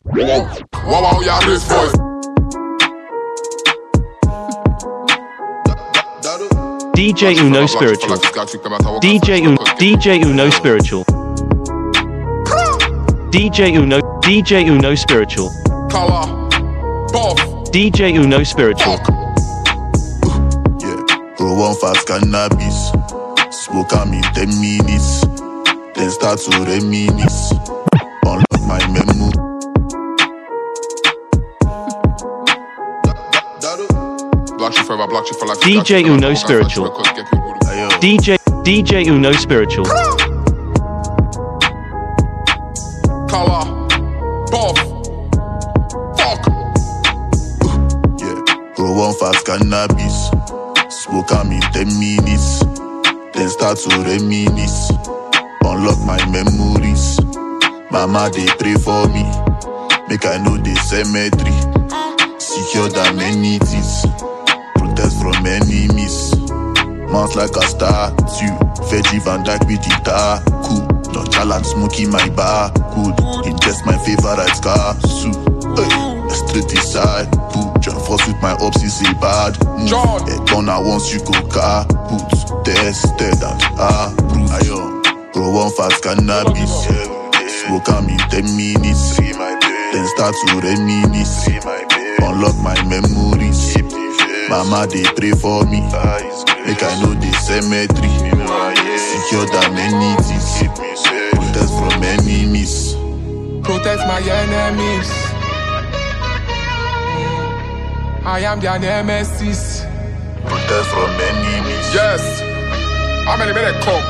Wow, yeah, race voice. DJ Uno Spiritual. DJ Uno Spiritual. DJ Uno Spiritual. Color, buff. DJ Uno Spiritual. Yeah, grow one fast cannabis. Smoke am in 10 minutes. Then start to reminisce. Unlock my memory. Black shit for like DJ Uno Spiritual. DJ Uno Spiritual. Color, buff. Fuck. Yeah, grow one fast cannabis. Smoke am in 10 minutes. Then start to reminisce. Unlock my memories. Mama, they pray for me. Make I know the cemetery. Secure than entities. Protect from enemies. Mount like a statue. Veggie Van Dyke with guitar. Cool. Nonchalant smoking my bar. Good. Ingest my favorite car. Soup. Hey. Straight inside. Cool. Join force with my ops is a bad move. A gunner once you go car. Boots. Tested and approved. Ayo. Grow one fast cannabis. Smoke am in 10 minutes. Then start to reminisce. Unlock my memories. Mama, they pray for me. Make I know the cemetery. Secure than entities. Protect from enemies. Protect my enemies. I am their nemesis. Protect from enemies. Yes. How many men come?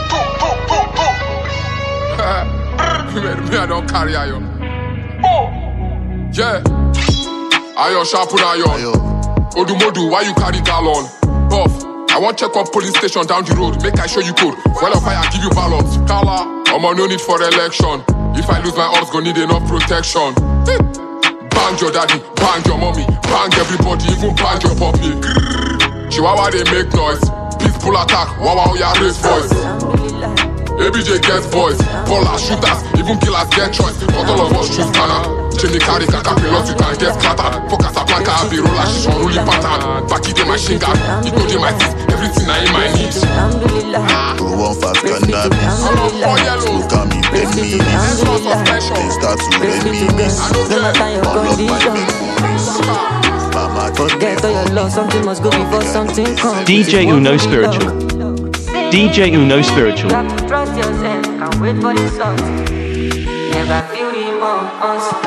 Me, I don't carry iron. Yeah. Iron sharpen iron. Odumodu, why you carry gallon? Buff, I want check up police station down the road. Make I show you code. Well of fire, give you ballots. Kala, no need for election. If I lose my orbs, gonna need enough protection. Bang your daddy, bang your mommy, bang everybody, even bang your puppy. Chihuahua, they make noise. Peaceful attack, wow, yeah, race voice. ABJ gets boys, ballers, shooters, even killers get choice. But all of us choose banner. Jenny carry kaka pilot, you can get scattered. Focus a planka, I be roller, she's on ruling pattern. Back in the machine gun, it go in my teeth, everything I in my needs. Grow one fast cannabis. Smoke am in 10 minutes. Then start to reminisce. Unlock my memories. Mama, forget all your love, something must go before something comes. DJ Uno Spiritual. DJ Uno Spiritual. Trust yourself, can't wait for the sun. Never feel the emotions.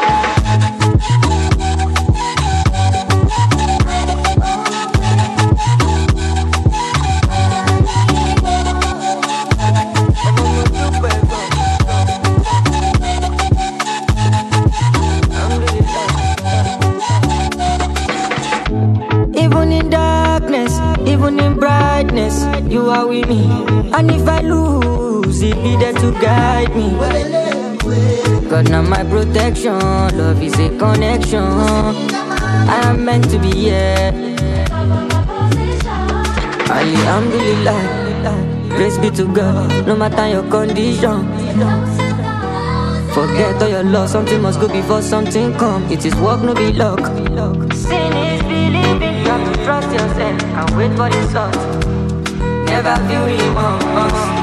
Even in darkness, even in brightness, you are with me. And if I lose, it be there to guide me. God, now my protection, love is a connection. I am meant to be here. Alhamdulillah, praise be to God, no matter your condition. Forget all your love, something must go before something come. It is work, no be luck. Sin is believing, you have to trust yourself and wait for the sun. Never feel remorse.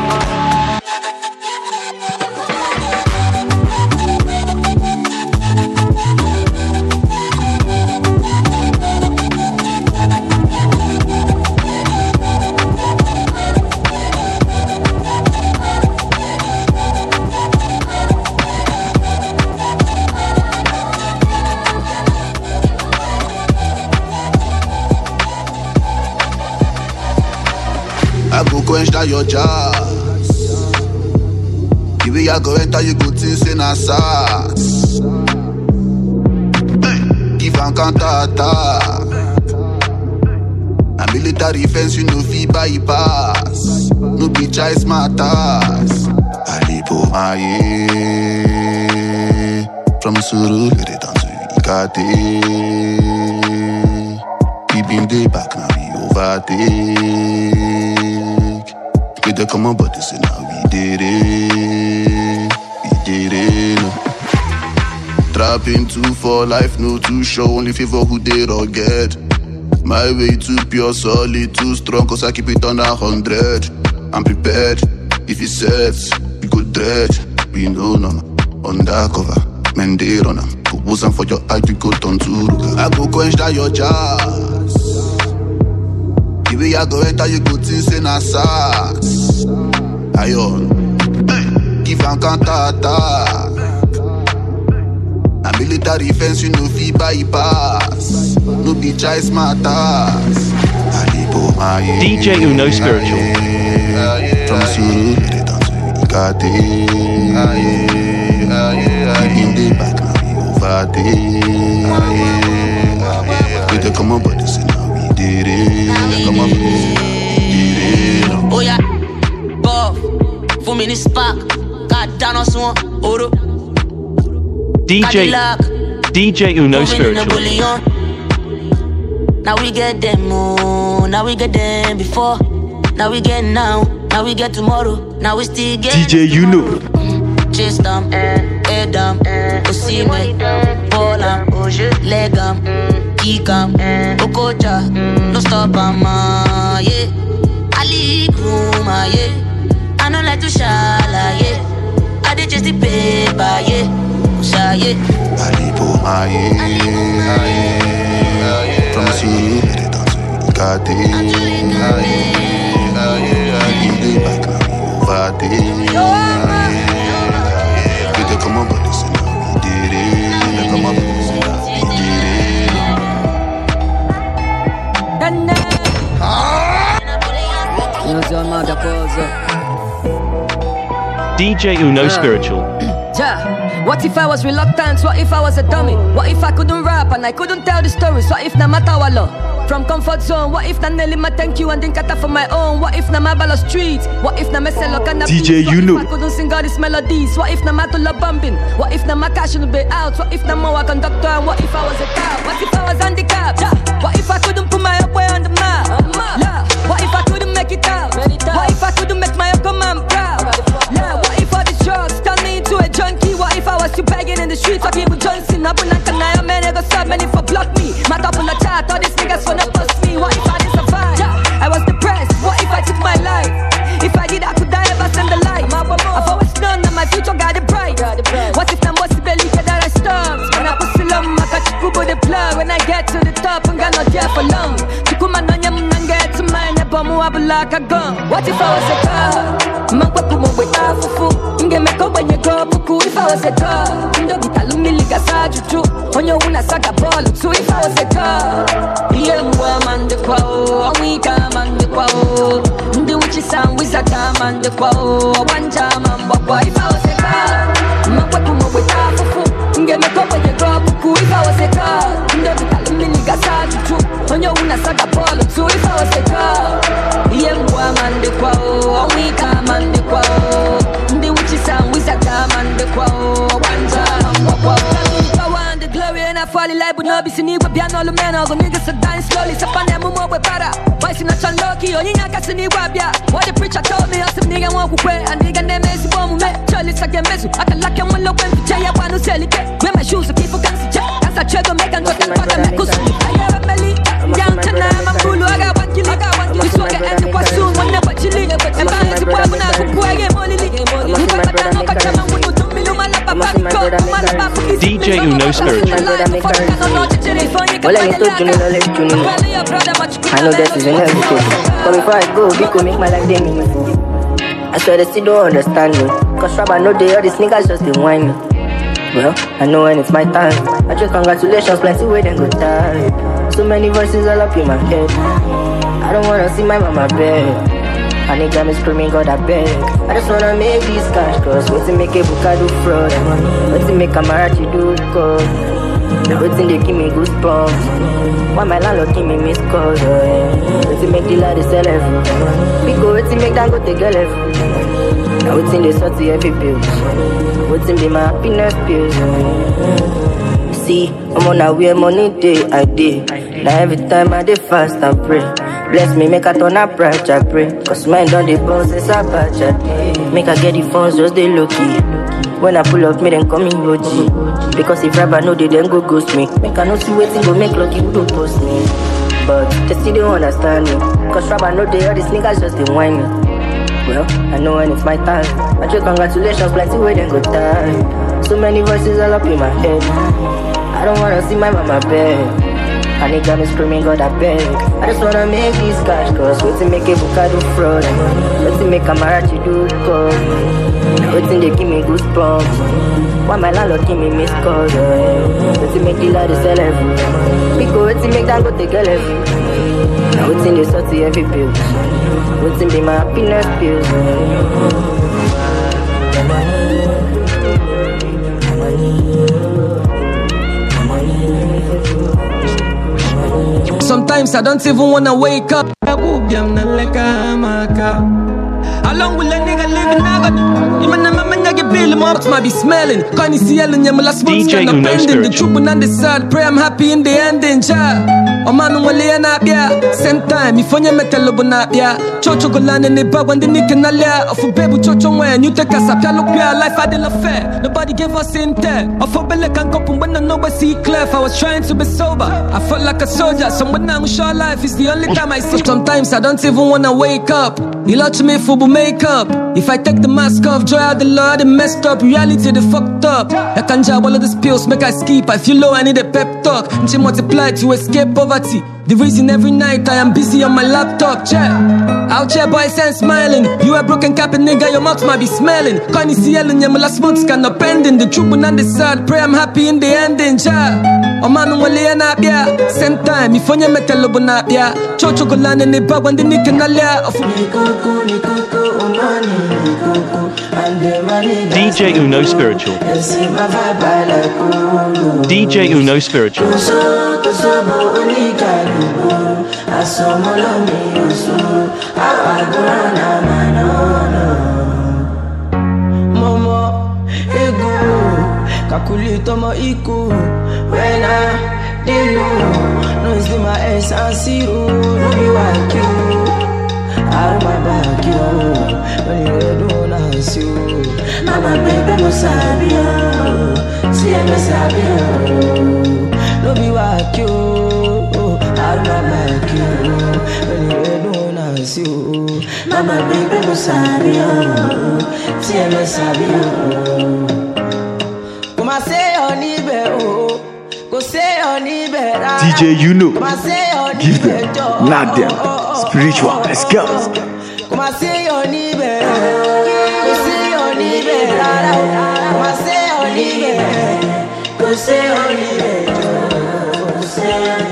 Quench down your jazz. The way I go enter, you go think say na SARS. Give and counter attack. A military fence, you know, fee bypass. No be choice matters. Alipo aye. From Surulere down to Ikate. We been day back, now we overtake. We dey come on, but they say now we did it. We did it. trapping too for life, no too sure. Only favor who they rugged. My way too pure, solid, too strong, cause I keep it on 100. I'm prepared, if it sets, we go dread. We know no, undercover, men they run am. Put some for your eye, you go turn to. I go quench down your jazz. The way I go enter, you go think say na sass. Iron, give and counter attack. Na military fence, you know fi bypass. No be choice matters. DJ Uno Spiritual. From Surulere down to Ikate. In the back now we over there. We dey come up but this now we did it. Come up but this now we did it. Oh yeah, Bob, for me this spark. God down on someone, Oro. DJ Uno Spiritual. Now we get them, oh, now we get them before. Now we get now we get tomorrow. Now we still get DJ Uno. Chase them, head them, Osime, ball them, leg them, kick them, Okocha, no stop them, yeah. Ali Kuma, yeah. I don't like to shala, yeah. I did just the paper, yeah. Yeah. Ali Poma, yeah. From Surulere down to Ikate. In the back now we over there. We dey come up but this now we did it. They come up but this now we DJ Uno Spiritual. What if I was reluctant? What if I was a dummy? What if I couldn't rap and I couldn't tell the stories? What if na matawalo? From comfort zone, what if na Nelly ma thank you and then kata for my own? What if na mabalo streets? What if na meselo kana DJ What Uno. if I couldn't sing all these melodies? What if na matula bumping? What if na my cash will be out? What if na more conductor? And what if I was a cow? What if I was handicapped? What if I couldn't put my up way on the map? Yeah. What if I couldn't make it out? What if I couldn't make my command proud? Yeah. What if all these drugs turn me into a junkie? What if I was still begging in the streets talking with Johnson? Up and I man, they go stop many for block me. My top on the chat, all these niggas wanna bust me. What if I didn't survive? I was depressed. What if I took my life? If I did, I could die ever send the light. I've always known that my future got it bright. What if I'm bossy belly that I stop? When I pussy lum, I got you the plug. When I get to the top, I'm gonna there for long. Chukuma no nyam get to mine, bomu abula ka gun. What if I was a car? Mankwaku mo weta fufu. Inge meko when you go buku. If I was a car, indo bitalumi liga sajuju. Onyo una saga ball. So if I was a car, yemwa mande kwao, awika mande kwao. Ndi uchi sam wizaka mande kwao. Wanja mambo kwa. If I was a car, mankwaku mo weta fufu. Inge meko when you go buku. If I was a car, indo bitalumi liga sajuju. Onyo una saga ball. So if I was a car, yemwa mande kwao, awika mande kwao. Ndi uchi sam wizaka mande kwao. Wanja mambo kwa. The glory and I fall in love with no be seen with piano all the men all the niggas are dying slowly. So find them more with para. Why see not lucky? Only I can see wabia. What the preacher told me, I some nigga want to quit. And nigga name is bomb me. Charlie Sagan Mesu. I can lock him when low when Jay I want to sell it. Wear my shoes so people can see Jay. As I try to make and go to the Mekus. I have a belly. Young tonight, I'm cool. I got 1 kilo. This one get end up soon. One never chilling. And my hands are when I go quiet. I'm only leaking. You got that no catch them. DJ Uno Spiritual. Well, I need to tune in, I'll let you know. I know that is in everything. But before I go, we could make my life day meaningful. I swear they still don't understand me. Cause Rob, I know they all these niggas just they whine me. Well, I know when it's my time. I just congratulations, plenty way then go die. So many voices all up in my head. I don't wanna see my mama bed. I need them screaming, God, I beg. I just wanna make this cash, cause what's to make a book I do fraud? What's to make a marriage you do cause? Now what's in they give me goosebumps? Why my landlord give me missed calls? What's to make the lady sell everything? Because what's to make them go take a level? Now what's in they sort to every bill? What's in be my happiness pills? See, I'm on a way money day I day. Now every time I dey fast and pray. Bless me, make I turn up bright, I pray. Cause mine done the boss, it's a batch, I day. Make I get the funds, just they low-key. When I pull up, me then call me OG. Because if rapper know they then go ghost me. Make I no see waiting, go make lucky who don't post me. But they still don't understand me. Cause rapper know they all these niggas just they whine me. Well, I know when it's my time. I say congratulations, plenty way then go die. So many voices all up in my head. I don't wanna see my mama beg. And they got me screaming, God I beg. I just wanna make this cash, cause waiting make a book I do fraud. Waiting make Amarachi do call. Waiting they give me goosebumps. Why my landlord give me missed calls? Waiting make the lady sell every. Because waiting make them go take a left. Now waiting they sorty every bill. Waiting be my happiness pills. Sometimes I don't even wanna wake up. How long will a nigga live in agony? Man, get bill, mouth might be smelling. Can't you see Ellen? My last month's gonna bending. The truth when I decide, pray I'm happy in the ending. Oh man, same time, if you metal bonapia, Chocho Golan and the bag when the nick and alia of a baby Chocho when you take us up, look your life I didn't affair. Nobody gave us in there. Of a belly can go when I know I see clef. I was trying to be sober. I felt like a soldier. Someone now show life is the only time I see. Sometimes I don't even wanna wake up. You love to me for makeup. If I take the mask off, joy of the Lord, it messed up. Reality, they fucked up. I can't jab all of the pills, make I skip. I feel low, I need a pep talk. And she multiply to escape poverty. The reason every night I am busy on my laptop, check. Out here, boys and smiling. You a broken cap and nigga, your mouth might be smelling. Can't you see Ellen, my last month's cannot pending. The truth when I decide, pray I'm happy in the ending, check. Oh man, same time, if you metal bonapia, Chocho Golan and the bag when the nick and alia of DJ Uno Spiritual. DJ Uno Spiritual. Momo, ego, calculito mo iku. When I didn't know, no it's in my ass and see you, no be like you. Out of my back, you, when you don't ask you. Mama, baby, no sabio, see me sabio, no be like you. Out of my back, you, when you don't ask you. Mama, baby, no sabio, see me sabio. Come I say on eBay, go say on eBay. DJ Uno, give them, knock them, spiritual, let's go. Come I say on eBay, go say on eBay. Come I say on eBay, go say on eBay. Go say on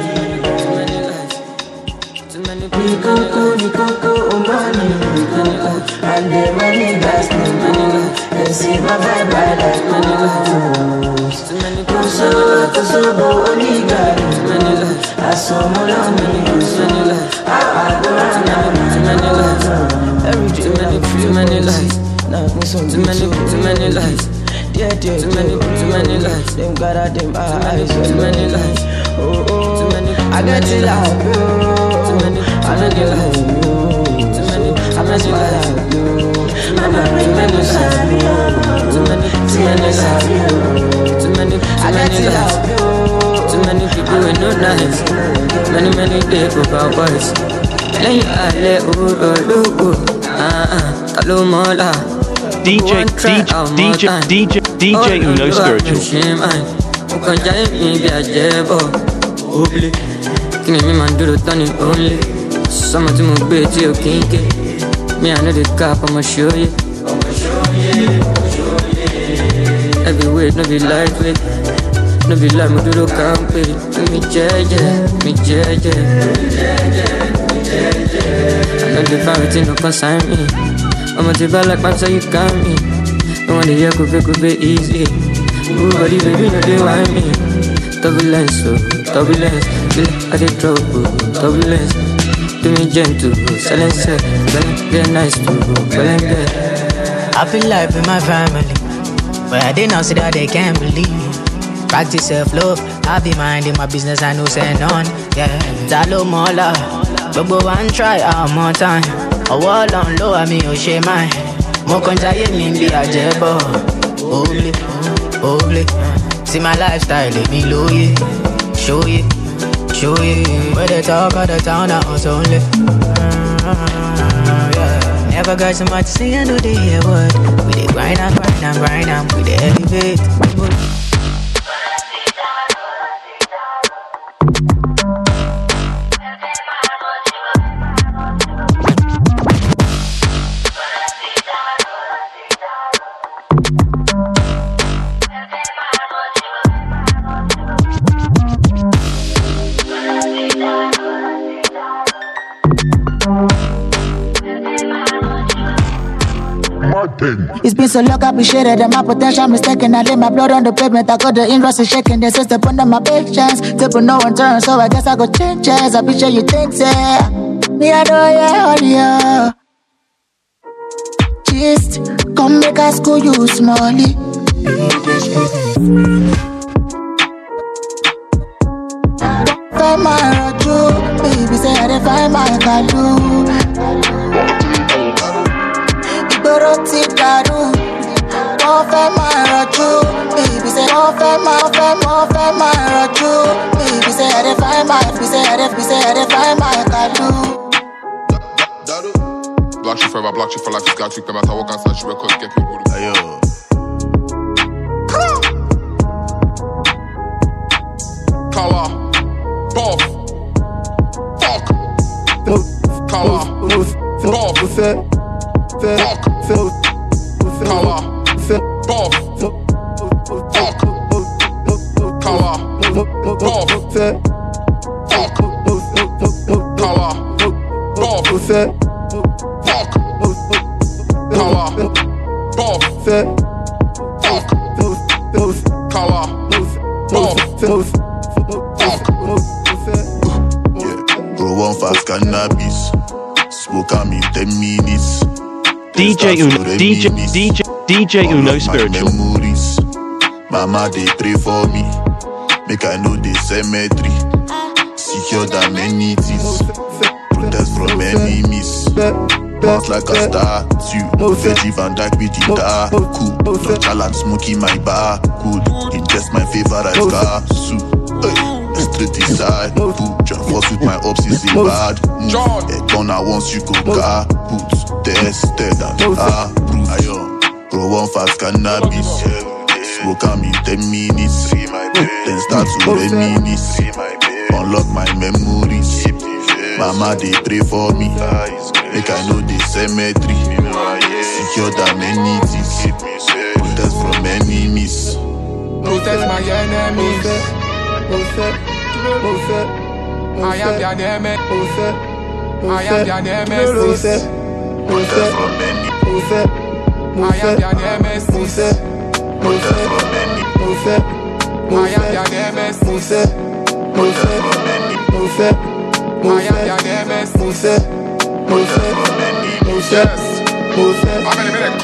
eBay. Too many people, money, and the money that's me. And see my vibe right like money. Too many people, so only got it. I saw more on me. I go around now. Every day, too many lies. Too many lies. Yeah, too many lies. Them got them eyes. Too many lies. Oh, too many. I got it like you. I don't get like you. Too many. I mess like you. Mama, bring me to Sabio. Too many lies. Too many. I got it like you. Too many people with no lives. Many days without voice. DJ Uno Spiritual. Someone to move bit to your kinky. Me, I know the cop, I'ma show you. Every weight, no be lightweight. No be like me do the campaign. Me jeje. I know the variety no consign me. I'm a diva like man, so you got me. No one the year could be easy. Ooh, body baby, no they want me. Turbulence, I get trouble, turbulence. Do me gentle, silence, very nice to I feel life in my family, but I didn't know see that they can't believe. Practice self-love, I be minding my business, I know say none. Yeah, Zalo Mola, but go and try more time. A wall on low, I mean, oh, shame mine. Mo konjaye mi be a jebo. Holy. See my lifestyle, let me low it. Show it. Where they talk of the town, I was only. Yeah. Never got so much to say, I know they hear what. We dey grind and we dey elevate. It's been so long, I appreciated that my potential mistaken. I lay my blood on the pavement, I got the interest shaking. They say step under my patience, table no one turn, so I guess I go change. I be sure you think, say, me I know, yeah, all yeah. Just come make us school you smally. Find my road, baby, say I find my canoe. Roti daru, mo fẹ́ máa rọ̀jú. Baby say mo fẹ́ máa rọ̀jú. Baby say I dey find my, baby say I dey find my kadu. Black shit forever, black shit for life. This guy trick them out. I walk outside, she record, get me good. Ayo. Color, buff, fuck. Color, buff, fuck. Color, buff, fuck. Color, buff, fuck. Color, buff, fuck. Color, buff, fuck. Color, buff, fuck. Yeah, bro, one fast cannabis. Smoke on me 10 minutes. DJ Uno Spiritual. Memories. Mama, they pray for me. Make I know the cemetery. Secure than many things. Protest from enemies. Bounce like a statue. Veggie Van Dyke with the dark. Cool. No challenge smoking my bar. Good. Ingest my favorite car. Soup. Straight inside. Put your force with my ups is in bad. Gonna once you go car. Put tested and approved. Ayo. Bro, one fast cannabis. Smoke on me 10 minutes. Then start to reminisce. Unlock my memories. Mama, they pray for me. Make I know the cemetery. Secure than many things. Protest from enemies. Protest my enemies. I am their enemy. I am their nemesis. Protest from enemies. I am their nemesis. Protest from enemies. I am their nemesis. Protest from enemies. I am their nemesis. Protest from enemies. Yes. I'm in a minute.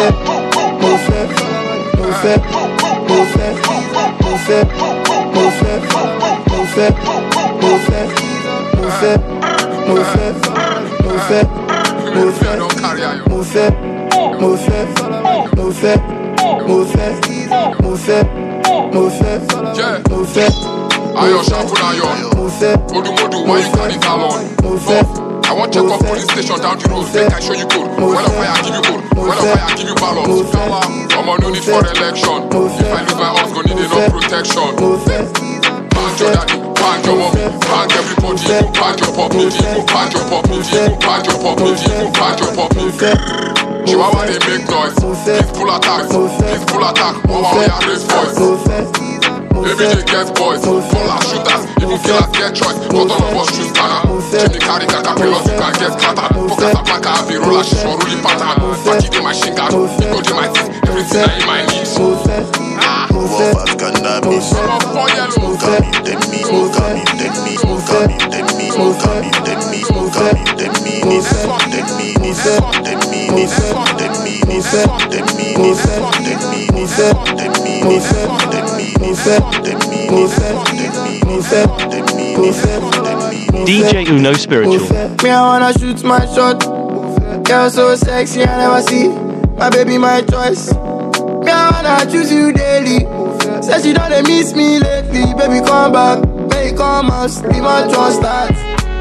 Ayo shampoo na yo. Modu, why you carry talon? I want check up police station down the road. Make I show you code. When I fire, I give you code. When I fire, I give you balance. Kala, I'm on no need for election. If I lose my house, gonna need enough protection. Bank your daddy, bank your mommy, bank everybody. Bank your puppy, bank your puppy, bank your puppy, bank your puppy. Chihuahua they make noise. Peaceful attack. Wawa we are raise voice. Every day gets boys, fallers, shooters, even killers get choice. Not all of us choose scanner. Jimmy carry caterpillars, you can get scattered. Focus a blanca, have a roller, she's for ruling pattern. Party in my shinga, go to my teeth, everything I in my knees. One fast cannabis. Smoke on me, take me. Smoke on me, take me. Smoke on me, take me. Smoke on me, take me. Smoke on me, take me. Take me, take me, take me, take me, take me. DJ Uno Spiritual. Me, I wanna shoot my shot. Girl so sexy, I never see. My baby, my choice. Me, I wanna choose you daily. Say she don't miss me lately. Baby, come back. Baby, come out. Sleep my trust start.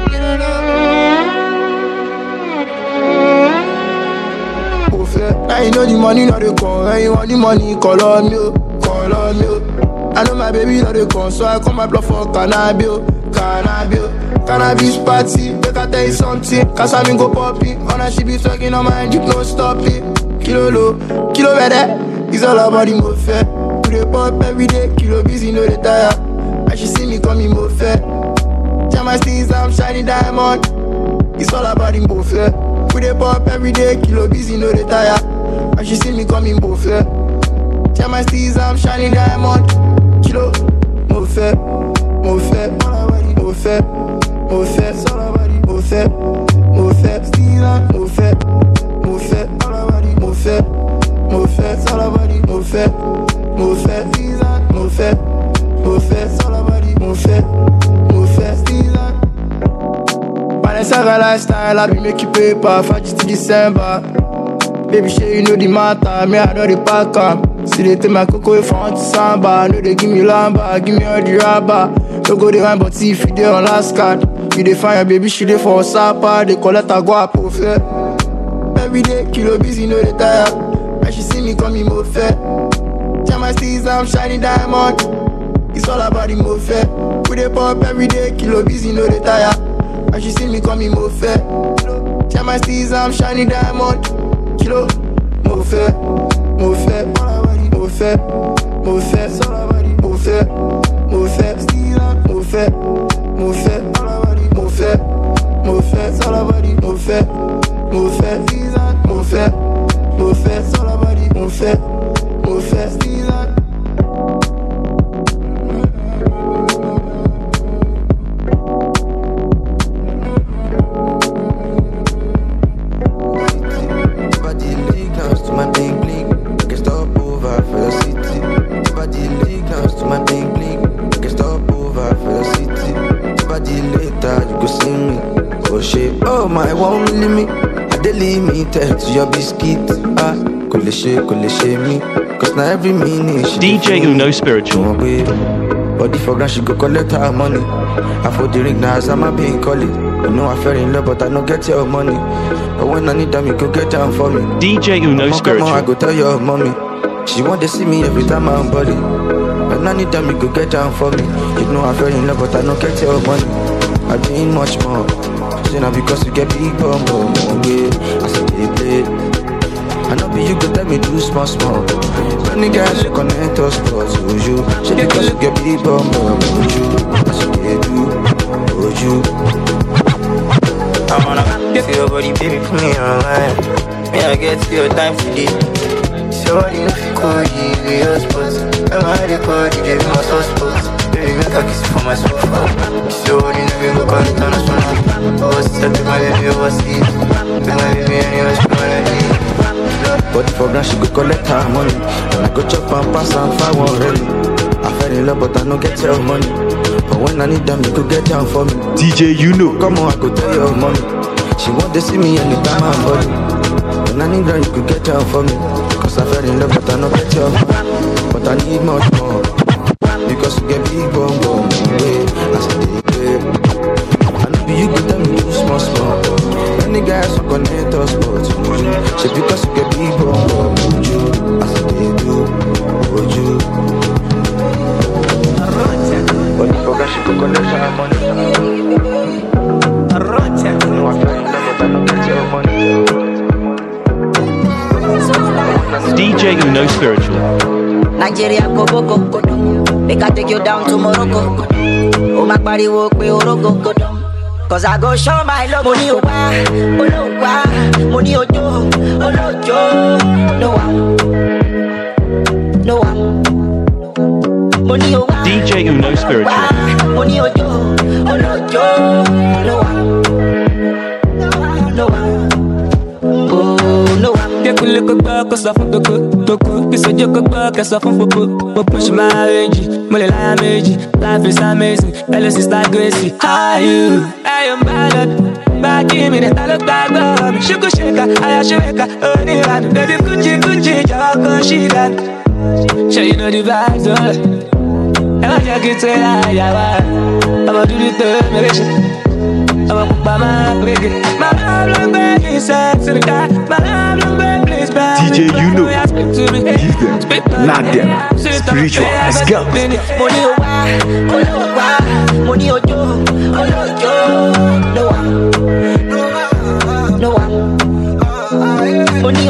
Now you know the money not the come. When you want the money, call on me, call on me. I know my baby not the come, so I come my blood for cannabis, cannabis party. Make I tell you something, cause I been go popping. On her she be talking on my jeep, no stop it. Kilo low, kilo better. It's all about the mo fair. We dey pop every day, kilo busy, no dey tire. And she see me coming mo fair. Jam my steez, I'm shining diamond. It's all about the mo fair. We dey pop every day, kilo busy, no dey tire. And she see me coming mo fair. Jam my steez, I'm shining diamond. Kilo, mo fair, mo fair, mo fair, mo fair, mo fair, mo fair, mo fair, mo fair, mo fair, mo fair, mo fair, mo fair, mo fair, mo fair, mo fair, mo fair, Balenciaga lifestyle, I be make you paper, 5th to December. Baby, shey you know the matter, me I know the pack up. See they take my cocoa if I want to samba. No they give me lamba, give me all the rubber. Don't go the wine, but if you dey on last card, you dey find your baby, she dey for Sapa. They collect her go up fair. Every day, kilo busy, no they tire. And she see me coming more fair. Jam my steez, I'm shining diamond. It's all about the more fair. We dey pop every day, kilo busy, no they tire. And she see me coming more fair. Jam my steez, I'm shining diamond. Kilo, more fair, more fair, more fair, more fair, more fair, more fair, more fair, more fair, more fair, more fair, more fair, more fair, more fair, more fair, more fair, more fair. Oh my, won't believe me. I dey limited to your biscuit. Ah, could shame me. Cause now every minute she DJ Uno Spiritual. Body for grand, she go collect her money. I for the ring now, as I'm a being call it. You know I fell in love, but I don't get your money. But when I need them, you go get down for me. DJ Uno Spiritual. I go tell your mommy. She want to see me every time I'm body. When I need them, you go get down for me. You know I fell in love, but I don't get your money. I doing much more. Now because you get big bum, yeah. I said they play. I know be you go tell me do small. Many guys you connect us close to you. She because you get big bum, you. I said they do, you. I wanna get your body, baby, put me online. Me I get your time for this. So what you know if you call you, your spots. I'm high the call, you gave me my soft spots. Baby, make a kiss for my sofa. So what you know we go call it on a song. Oh, set to my baby, what's it? Be my baby, anyway, she wanna leave. But for grand, she go collect her money. And I go chop and pass and find one ready. I fell in love, but I don't get your money. But when I need them, you go get down for me. DJ Uno. Come on, I go tell your mommy. She want to see me anytime I'm body. When I need them, you go get down for me. Cause I fell in love, but I don't get your money. But I need much more. Because you get big bum, yeah. I said they play. I know you go tell me do small. Many guys who connect us, but you. She because you get big bum, you. I said they do, you. But you forgot she could collect her money. No, I fell in love, but I don't get your money. DJ Uno Spiritual. Nigeria Koboko, make I take you down to Morocco. Oh my body walk me Orogo. Cause I go show my love. Money owa, money ojo, no one. Money owa, DJ Uno Spiritual. Money ojo, no one. Oh no one. le coca, que ça fait toko. Qui se dit coca, que ça fait popo. Je m'arrange, moi les la meji. Life is amazing, elle is like Gracie. How you? I am bad. Back in me, I look back up. Shuka shaka, I shaka. Only one, baby, kuchi, jawako shigan. Sure you know the vibes, I'ma take it to the yawa. I'ma do the third, maybe. I'ma put my break it. My love, baby, sex in the car. My love, baby, please, baby. DJ, you know, give them, not them. Spiritual, let's go. Money ojo, no one. Money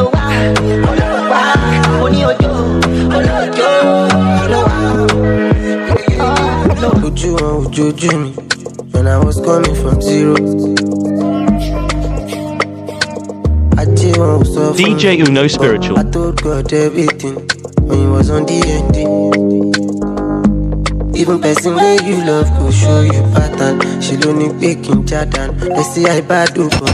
ojo me when I was coming from zero. DJ Uno Spiritual. I told God everything when he was on the ending. Even person where you love could show you pattern. She only picking Jordan. They say I bad over.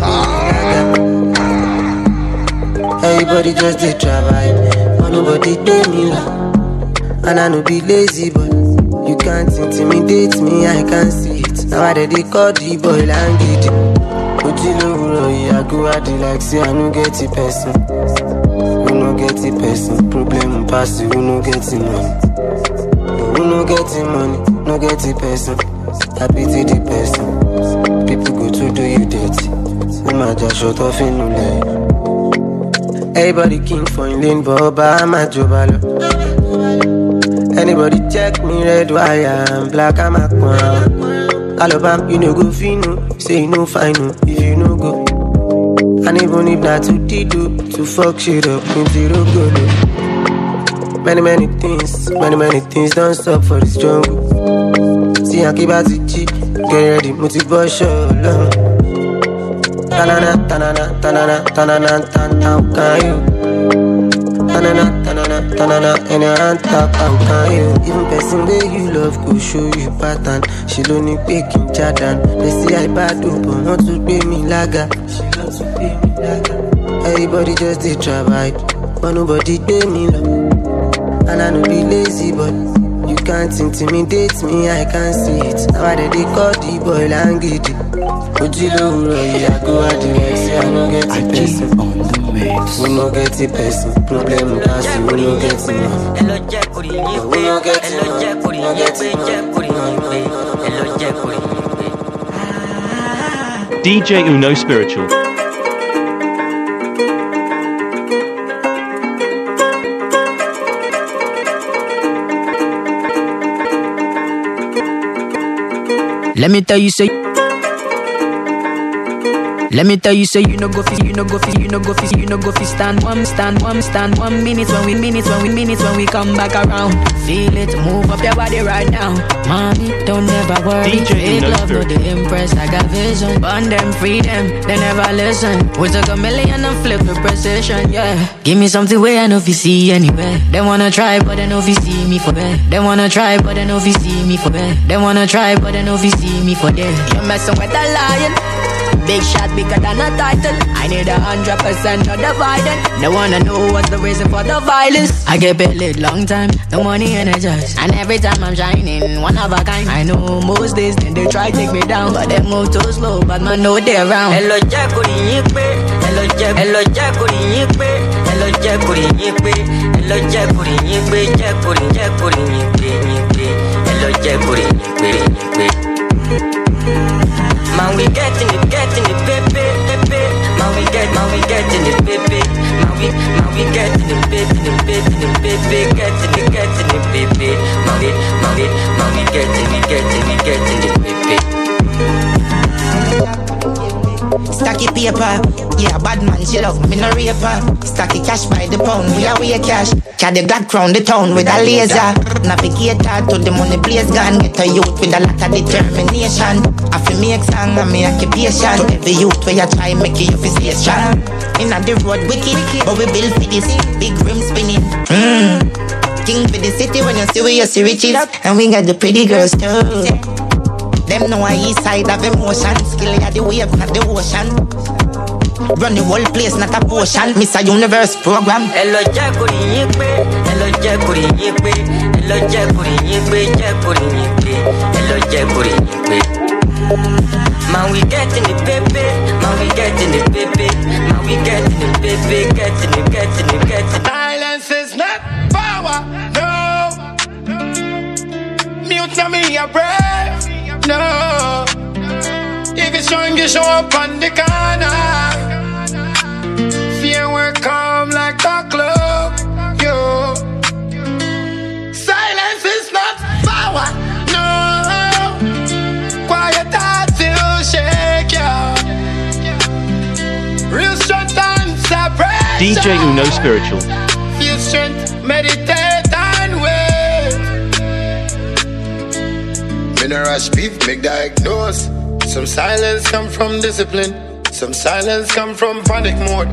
Everybody just did try, but nobody did me well. And I no be lazy, but you can't intimidate me, I can see it. Now I they call the boy language. But you know, I go at it like say I no get it person. We no get it person. Problem pass you, we no get it money. We no get it money, no get it person. I pity the person. People go to do you dirty. We might just shut off in no lie. Everybody king for in lane, but I'm a jobalo. Anybody check me red wire, I'm black, I'm a crown. Alabama, you no go fino, say you no fine, if you no go. And even if not to do, to fuck shit up, into the go. Many things don't stop for this jungle. See, I keep at it, get ready, motivation. Tanana, tanana, tanana, tanana, tanana, can you? Tanana, and your hand tap, how can you? Even person where you love could show you pattern. She only picking Jordan. They say I bad up, but not to pay me laga. She loves to pay me laga. Everybody just did try, but nobody pay me love. And I no be lazy, but you can't intimidate me, I can see it. Now I they call the boy language. But you know, I go at the next, say I no get it person. We no get it person. Problem pass you, we no get it man. We no get it man. We no get it man. DJ Uno Spiritual. Let me tell you, say you no go fi stand one minute when we come back around. Feel it, move up your body right now. Mommy, don't never worry. DJ Uno love, no they impress. I got vision, burn them, free them, they never listen. We took a million and flip the precision, yeah. Give me something where I know if you see anywhere. They wanna try, but they know if you see me for bed. They wanna try, but they know if you see me for bed. They wanna try, but they know if you see me for there. You're messing with a lion. Big shot bigger than a title. I need 100% of the Biden. They wanna know what's the reason for the violence. I get paid late long time, the money energized. And every time I'm shining, one of a kind. I know most days then they try take me down, but they move too slow, but man know they're around. Hello Jack, hello Jack, hello Jack, hello Jack, hello Jack, hello Jack, man, we getting it, baby. Man, we getting it, baby. Man, we getting it, baby. Getting it, baby. Man, we getting it, baby. Stacky paper, yeah, bad man, she love me no raper. Stacky cash by the pound, we are way cash. Carry the God crown the town with a laser. Navigator to the money blaze gun. Get a youth with a lot of determination. I feel make song and me occupation. To every youth where you try make you feel stay strong. Inna the road wicked, but we build for this big rim spinning. King for the city when you see where you see riches. And we got the pretty girls too. Them know I east side of emotion. Skill at the wave, not the ocean. Run the whole place, not a potion. Miss a universe program. Hello, Jacuri, hello, Jacuri, hello, Jacuri, hello, Jacuri. Man, we getting the baby, man, we getting the baby, man, we getting the baby, getting it. Silence is not power, no. Mute na me a breath, no. If it's strong, you show up on the corner. Fear will come like a cloak, yo. Silence is not power, no. Quiet heart will shake you. Real strength and separation. DJ Uno Spiritual. Feel strength, meditate and wait. Mineral beef, make diagnose. Some silence come from discipline. Some silence come from panic mode.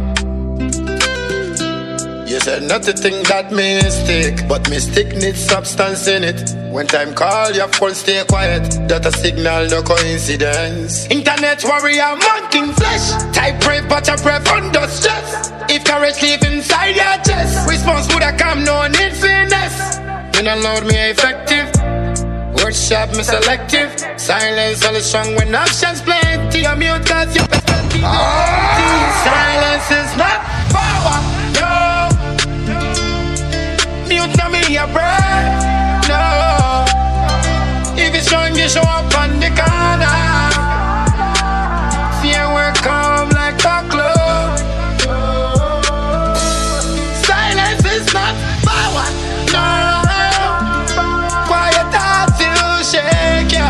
You said not to think that mistake, but mistake needs substance in it. When time call, your phone stay quiet. That a signal, no coincidence. Internet warrior, mounting flesh. Type brave, but a brave under stress. If courage live inside your chest, response would have come, no need finesse. Then allowed me effective. Words sharp, me selective. Silence all is strong when options plenty. I'm mute cause your perspective. Silence is not power, no. Mute na me a breath, no. If it's strong, you show up on the corner. Fear will come like a cloak. Silence is not power, no. Quiet heart will shake you.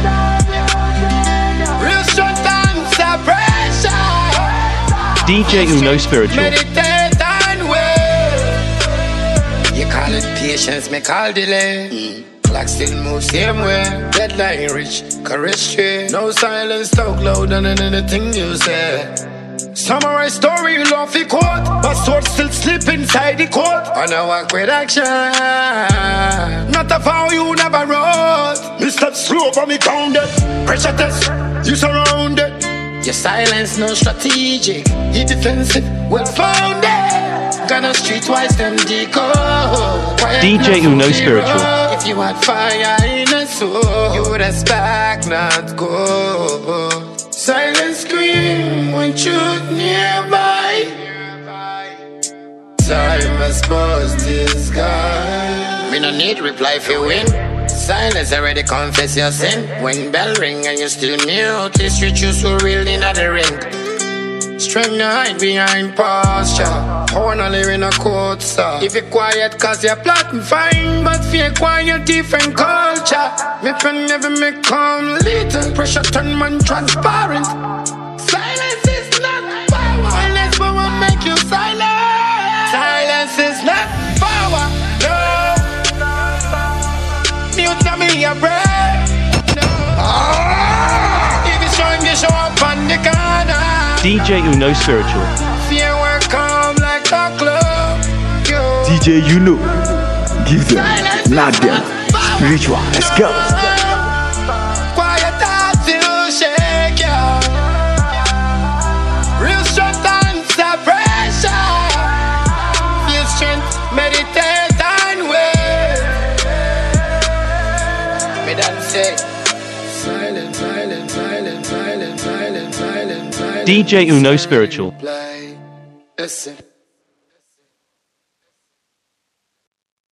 Real strength and separation. DJ Uno Spiritual. Meditate and wait. You call it patience, me call delay. Clock still moves same way. Deadline reach, courage straight. No silence, talk louder than anything you say. Summarize story, love the quote, but sword still slip inside the court. And I walk with action. Not a vow you never wrote. Me step slow but me grounded. Pressure test, you surrounded. Your silence no strategic. You defensive, well founded. Gonna streetwise them decode. DJ Uno Spiritual. If you had fire in a soul, you would have spark, not go. Silence scream when truth nearby. Time has paused this guy. Me no need reply if you win. Silence already confess your sin. When bell ring and you still mute, history choose who real in the ring. Strength no hide behind posture. Power no live in a court, sir. If you quiet cause you're plotting fine, but fear quiet different culture. Me pen never make come little. Pressure turn man transparent. Silence is not power unless we will make you silent. Silence is not power, no. Mute na me a breath, no. If it's showing you show up on the corner. DJ Uno Spiritual. Fear will come like a cloak. DJ Uno. Give them, not them. Spiritual. Let's go. Quiet heart will shake you. Real strength and separation. Feel strength, meditate and wait. Me done say silence, silence, silence, silence, silence, silence, silence. DJ Uno Spiritual. Listen.